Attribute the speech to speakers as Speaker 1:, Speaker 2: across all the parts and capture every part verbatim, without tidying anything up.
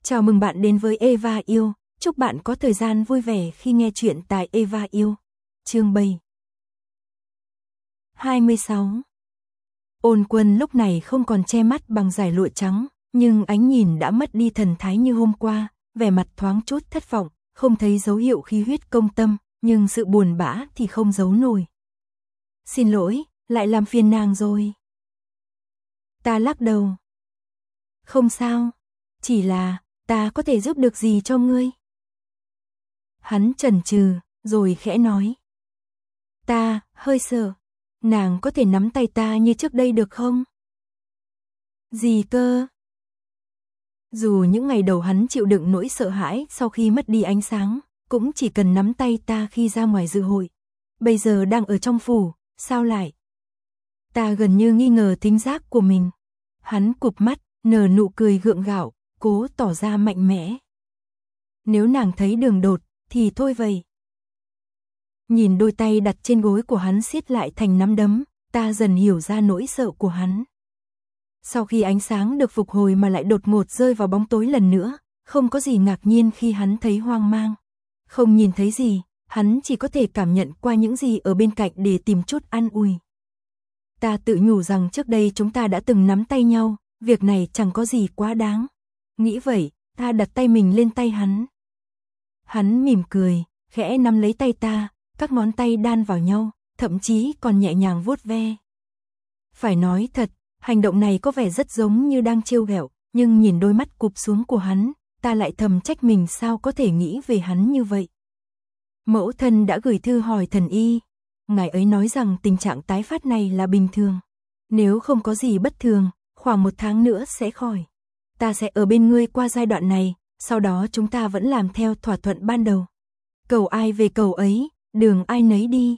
Speaker 1: Chào mừng bạn đến với Eva Yêu, chúc bạn có thời gian vui vẻ khi nghe chuyện tại Eva Yêu. Chương bảy hai mươi sáu. Ôn Quân lúc này không còn che mắt bằng dải lụa trắng, nhưng ánh nhìn đã mất đi thần thái như hôm qua, vẻ mặt thoáng chút thất vọng, không thấy dấu hiệu khí huyết công tâm, nhưng sự buồn bã thì không giấu nổi. Xin lỗi, lại làm phiền nàng rồi. Ta lắc đầu. Không sao, chỉ là, ta có thể giúp được gì cho ngươi? Hắn chần chừ, rồi khẽ nói. Ta, hơi sợ, nàng có thể nắm tay ta như trước đây được không? Gì cơ? Dù những ngày đầu hắn chịu đựng nỗi sợ hãi sau khi mất đi ánh sáng, cũng chỉ cần nắm tay ta khi ra ngoài dự hội. Bây giờ đang ở trong phủ, sao lại? Ta gần như nghi ngờ thính giác của mình. Hắn cụp mắt, nở nụ cười gượng gạo, cố tỏ ra mạnh mẽ. Nếu nàng thấy đường đột, thì thôi vậy. Nhìn đôi tay đặt trên gối của hắn siết lại thành nắm đấm, ta dần hiểu ra nỗi sợ của hắn. Sau khi ánh sáng được phục hồi mà lại đột ngột rơi vào bóng tối lần nữa, không có gì ngạc nhiên khi hắn thấy hoang mang. Không nhìn thấy gì, hắn chỉ có thể cảm nhận qua những gì ở bên cạnh để tìm chút an ủi. Ta tự nhủ rằng trước đây chúng ta đã từng nắm tay nhau, việc này chẳng có gì quá đáng. Nghĩ vậy, ta đặt tay mình lên tay hắn. Hắn mỉm cười, khẽ nắm lấy tay ta, các ngón tay đan vào nhau, thậm chí còn nhẹ nhàng vuốt ve. Phải nói thật, hành động này có vẻ rất giống như đang trêu ghẹo, nhưng nhìn đôi mắt cụp xuống của hắn, ta lại thầm trách mình sao có thể nghĩ về hắn như vậy. Mẫu thân đã gửi thư hỏi thần y, ngài ấy nói rằng tình trạng tái phát này là bình thường. Nếu không có gì bất thường, khoảng một tháng nữa sẽ khỏi. Ta sẽ ở bên ngươi qua giai đoạn này, sau đó chúng ta vẫn làm theo thỏa thuận ban đầu. Cầu ai về cầu ấy, đường ai nấy đi.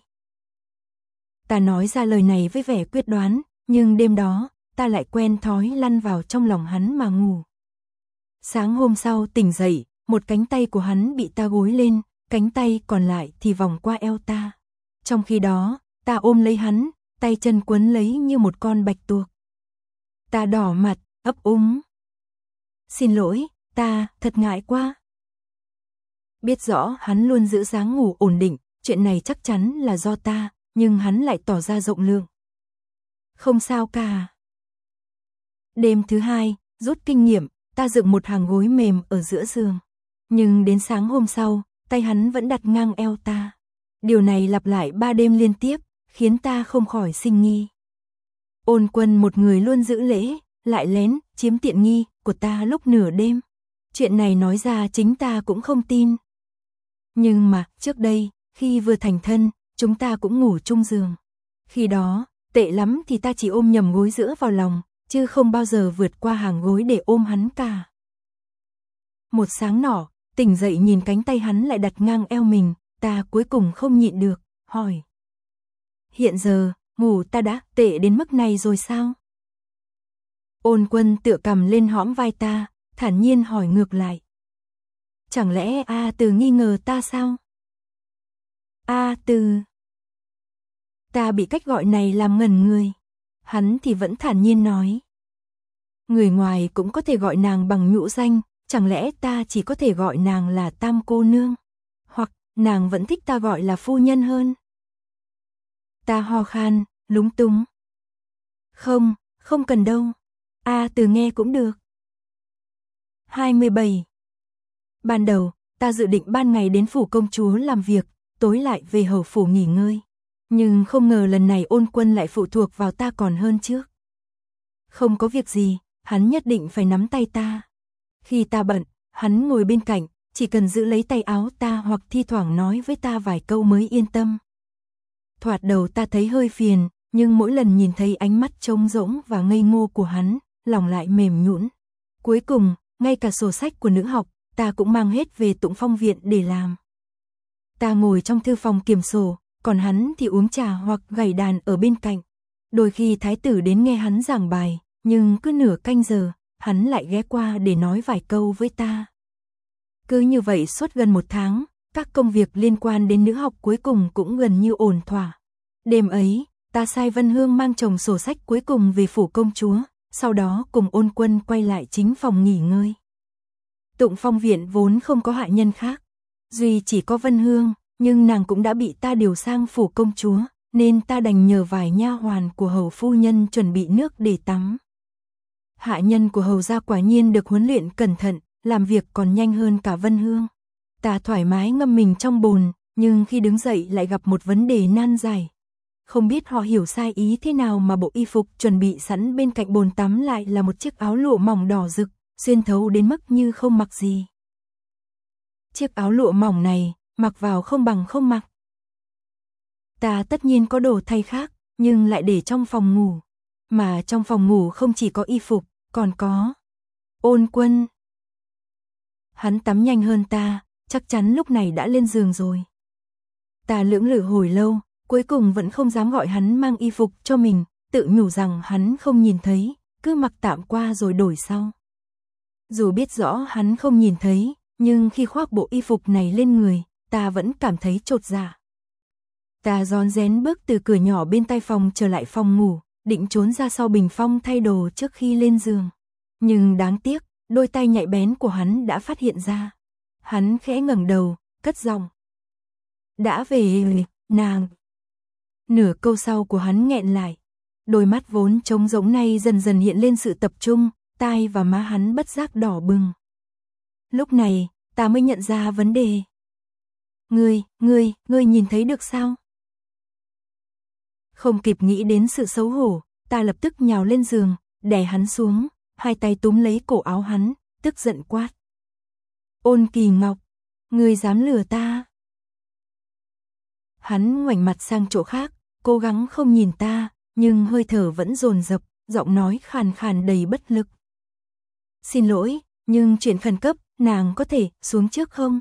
Speaker 1: Ta nói ra lời này với vẻ quyết đoán, nhưng đêm đó, ta lại quen thói lăn vào trong lòng hắn mà ngủ. Sáng hôm sau tỉnh dậy, một cánh tay của hắn bị ta gối lên, cánh tay còn lại thì vòng qua eo ta. Trong khi đó, ta ôm lấy hắn, tay chân quấn lấy như một con bạch tuộc. Ta đỏ mặt, ấp úng. Xin lỗi, ta, thật ngại quá. Biết rõ hắn luôn giữ dáng ngủ ổn định, chuyện này chắc chắn là do ta, nhưng hắn lại tỏ ra rộng lượng. Không sao cả. Đêm thứ hai, rút kinh nghiệm, ta dựng một hàng gối mềm ở giữa giường. Nhưng đến sáng hôm sau, tay hắn vẫn đặt ngang eo ta. Điều này lặp lại ba đêm liên tiếp, khiến ta không khỏi sinh nghi. Ôn Quân một người luôn giữ lễ, lại lén, chiếm tiện nghi của ta lúc nửa đêm. Chuyện này nói ra chính ta cũng không tin. Nhưng mà, trước đây, khi vừa thành thân, chúng ta cũng ngủ chung giường. Khi đó, tệ lắm thì ta chỉ ôm nhầm gối giữa vào lòng, chứ không bao giờ vượt qua hàng gối để ôm hắn cả. Một sáng nọ, tỉnh dậy nhìn cánh tay hắn lại đặt ngang eo mình, ta cuối cùng không nhịn được, hỏi. Hiện giờ, ngủ ta đã tệ đến mức này rồi sao? Ôn Quân tựa cằm lên hõm vai ta, thản nhiên hỏi ngược lại. Chẳng lẽ A Từ nghi ngờ ta sao? A Từ. Ta bị cách gọi này làm ngẩn người. Hắn thì vẫn thản nhiên nói. Người ngoài cũng có thể gọi nàng bằng nhũ danh, chẳng lẽ ta chỉ có thể gọi nàng là Tam cô nương? Hoặc nàng vẫn thích ta gọi là phu nhân hơn? Ta ho khan, lúng túng. Không, không cần đâu. A Từ nghe cũng được. hai mươi bảy. Ban đầu, ta dự định ban ngày đến phủ công chúa làm việc, tối lại về hầu phủ nghỉ ngơi. Nhưng không ngờ lần này Ôn Quân lại phụ thuộc vào ta còn hơn trước. Không có việc gì, hắn nhất định phải nắm tay ta. Khi ta bận, hắn ngồi bên cạnh, chỉ cần giữ lấy tay áo ta hoặc thi thoảng nói với ta vài câu mới yên tâm. Thoạt đầu ta thấy hơi phiền, nhưng mỗi lần nhìn thấy ánh mắt trống rỗng và ngây ngô của hắn, lòng lại mềm nhũn. Cuối cùng, ngay cả sổ sách của nữ học, ta cũng mang hết về Tụng Phong viện để làm. Ta ngồi trong thư phòng kiểm sổ, còn hắn thì uống trà hoặc gảy đàn ở bên cạnh. Đôi khi thái tử đến nghe hắn giảng bài, nhưng cứ nửa canh giờ, hắn lại ghé qua để nói vài câu với ta. Cứ như vậy suốt gần một tháng, các công việc liên quan đến nữ học cuối cùng cũng gần như ổn thỏa. Đêm ấy, ta sai Vân Hương mang chồng sổ sách cuối cùng về phủ công chúa, sau đó cùng Ôn Quân quay lại chính phòng nghỉ ngơi. Tụng Phong viện vốn không có hạ nhân khác, duy chỉ có Vân Hương, nhưng nàng cũng đã bị ta điều sang phủ công chúa, nên ta đành nhờ vài nha hoàn của hầu phu nhân chuẩn bị nước để tắm. Hạ nhân của hầu gia quả nhiên được huấn luyện cẩn thận, làm việc còn nhanh hơn cả Vân Hương. Ta thoải mái ngâm mình trong bồn, nhưng khi đứng dậy lại gặp một vấn đề nan giải. Không biết họ hiểu sai ý thế nào mà bộ y phục chuẩn bị sẵn bên cạnh bồn tắm lại là một chiếc áo lụa mỏng đỏ rực, xuyên thấu đến mức như không mặc gì. Chiếc áo lụa mỏng này, mặc vào không bằng không mặc. Ta tất nhiên có đồ thay khác, nhưng lại để trong phòng ngủ. Mà trong phòng ngủ không chỉ có y phục, còn có Ôn Quân. Hắn tắm nhanh hơn ta, chắc chắn lúc này đã lên giường rồi. Ta lưỡng lự hồi lâu, cuối cùng vẫn không dám gọi hắn mang y phục cho mình, tự nhủ rằng hắn không nhìn thấy, cứ mặc tạm qua rồi đổi sau. Dù biết rõ hắn không nhìn thấy, nhưng khi khoác bộ y phục này lên người, ta vẫn cảm thấy chột dạ. Ta rón rén bước từ cửa nhỏ bên tay phòng trở lại phòng ngủ, định trốn ra sau bình phong thay đồ trước khi lên giường. Nhưng đáng tiếc, đôi tay nhạy bén của hắn đã phát hiện ra. Hắn khẽ ngẩng đầu, cất giọng. Đã về nàng. Nửa câu sau của hắn nghẹn lại. Đôi mắt vốn trống rỗng này dần dần hiện lên sự tập trung, tai và má hắn bất giác đỏ bừng. Lúc này, ta mới nhận ra vấn đề. Ngươi, ngươi, ngươi nhìn thấy được sao? Không kịp nghĩ đến sự xấu hổ, ta lập tức nhào lên giường, đè hắn xuống, hai tay túm lấy cổ áo hắn, tức giận quát. Ôn Kỳ Ngọc, ngươi dám lừa ta? Hắn ngoảnh mặt sang chỗ khác, cố gắng không nhìn ta, nhưng hơi thở vẫn dồn dập, giọng nói khàn khàn đầy bất lực. Xin lỗi, nhưng chuyện khẩn cấp, nàng có thể xuống trước không?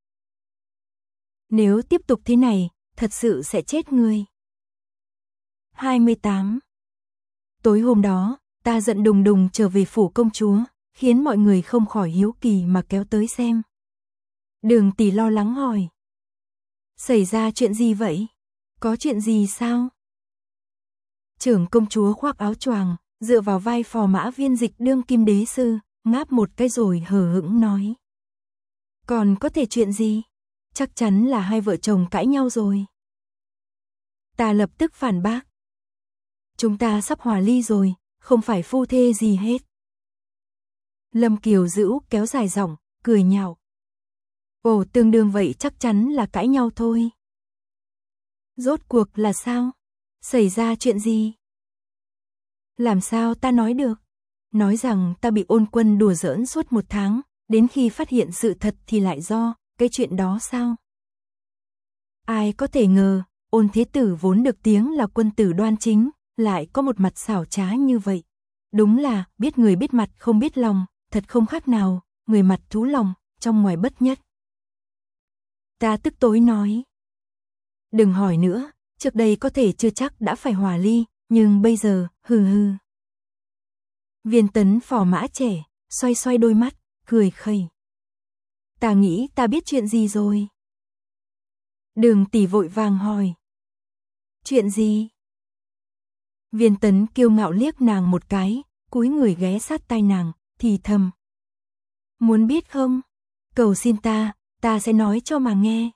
Speaker 1: Nếu tiếp tục thế này, thật sự sẽ chết ngươi. hai mươi tám. Tối hôm đó, ta giận đùng đùng trở về phủ công chúa, khiến mọi người không khỏi hiếu kỳ mà kéo tới xem. Đường tỷ lo lắng hỏi. Xảy ra chuyện gì vậy? Có chuyện gì sao? Trưởng công chúa khoác áo choàng, dựa vào vai phò mã viên dịch đương kim đế sư, ngáp một cái rồi hờ hững nói. Còn có thể chuyện gì? Chắc chắn là hai vợ chồng cãi nhau rồi. Ta lập tức phản bác. Chúng ta sắp hòa ly rồi, không phải phu thê gì hết. Lâm Kiều giữ kéo dài giọng, cười nhạo. Ồ, tương đương vậy chắc chắn là cãi nhau thôi. Rốt cuộc là sao? Xảy ra chuyện gì? Làm sao ta nói được? Nói rằng ta bị Ôn Quân đùa giỡn suốt một tháng, đến khi phát hiện sự thật thì lại do cái chuyện đó sao? Ai có thể ngờ, Ôn Thế Tử vốn được tiếng là quân tử đoan chính, lại có một mặt xảo trá như vậy. Đúng là biết người biết mặt không biết lòng, thật không khác nào, người mặt thú lòng, trong ngoài bất nhất. Ta tức tối nói. Đừng hỏi nữa, trước đây có thể chưa chắc đã phải hòa ly, nhưng bây giờ, hừ hừ. Viên Tấn phò mã trẻ, xoay xoay đôi mắt, cười khẩy. Ta nghĩ ta biết chuyện gì rồi. Đường tỷ vội vàng hỏi. Chuyện gì? Viên Tấn kiêu ngạo liếc nàng một cái, cúi người ghé sát tai nàng, thì thầm. Muốn biết không? Cầu xin ta, ta sẽ nói cho mà nghe.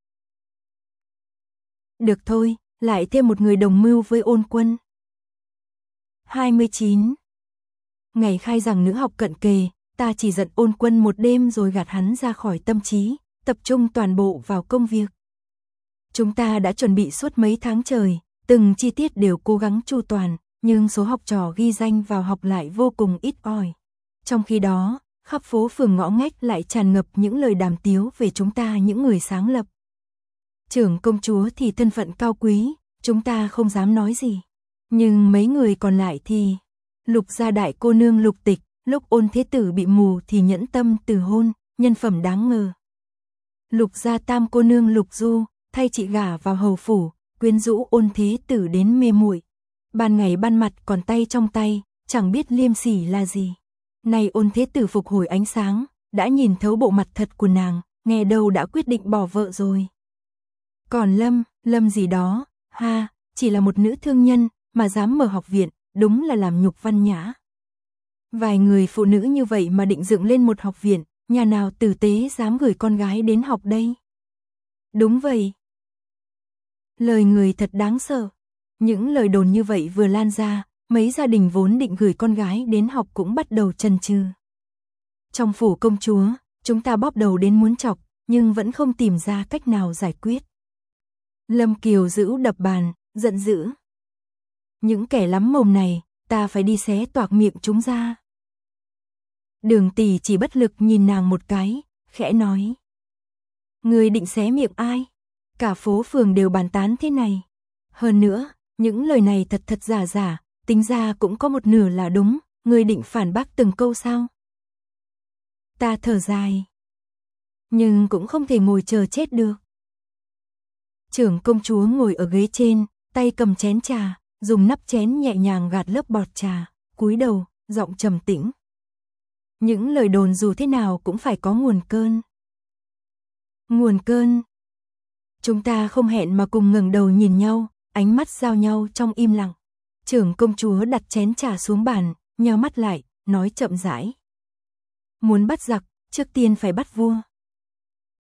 Speaker 1: Được thôi, lại thêm một người đồng mưu với Ôn Quân. hai mươi chín. Ngày khai giảng nữ học cận kề, ta chỉ giận Ôn Quân một đêm rồi gạt hắn ra khỏi tâm trí, tập trung toàn bộ vào công việc. Chúng ta đã chuẩn bị suốt mấy tháng trời, từng chi tiết đều cố gắng chu toàn, nhưng số học trò ghi danh vào học lại vô cùng ít ỏi. Trong khi đó, khắp phố phường ngõ ngách lại tràn ngập những lời đàm tiếu về chúng ta những người sáng lập. Trưởng công chúa thì thân phận cao quý, chúng ta không dám nói gì. Nhưng mấy người còn lại thì... Lục gia đại cô nương Lục Tịch, lúc Ôn Thế Tử bị mù thì nhẫn tâm từ hôn, nhân phẩm đáng ngờ. Lục gia tam cô nương Lục Du, thay chị gả vào hầu phủ, quyến rũ Ôn Thế Tử đến mê muội. Ban ngày ban mặt còn tay trong tay, chẳng biết liêm sỉ là gì. Nay Ôn Thế Tử phục hồi ánh sáng, đã nhìn thấu bộ mặt thật của nàng, nghe đâu đã quyết định bỏ vợ rồi. Còn Lâm, Lâm gì đó, ha, chỉ là một nữ thương nhân, mà dám mở học viện, đúng là làm nhục văn nhã. Vài người phụ nữ như vậy mà định dựng lên một học viện, nhà nào tử tế dám gửi con gái đến học đây? Đúng vậy. Lời người thật đáng sợ. Những lời đồn như vậy vừa lan ra, mấy gia đình vốn định gửi con gái đến học cũng bắt đầu chần chừ. Trong phủ công chúa, chúng ta bóp đầu đến muốn chọc, nhưng vẫn không tìm ra cách nào giải quyết. Lâm Kiều giữ đập bàn, giận dữ. Những kẻ lắm mồm này, ta phải đi xé toạc miệng chúng ra. Đường Tỷ chỉ bất lực nhìn nàng một cái, khẽ nói. Người định xé miệng ai? Cả phố phường đều bàn tán thế này. Hơn nữa, những lời này thật thật giả giả, tính ra cũng có một nửa là đúng, người định phản bác từng câu sao? Ta thở dài. Nhưng cũng không thể ngồi chờ chết được. Trưởng công chúa ngồi ở ghế trên, tay cầm chén trà, dùng nắp chén nhẹ nhàng gạt lớp bọt trà, cúi đầu, giọng trầm tĩnh. Những lời đồn dù thế nào cũng phải có nguồn cơn. Nguồn cơn. Chúng ta không hẹn mà cùng ngẩng đầu nhìn nhau, ánh mắt giao nhau trong im lặng. Trưởng công chúa đặt chén trà xuống bàn, nheo mắt lại, nói chậm rãi. Muốn bắt giặc, trước tiên phải bắt vua.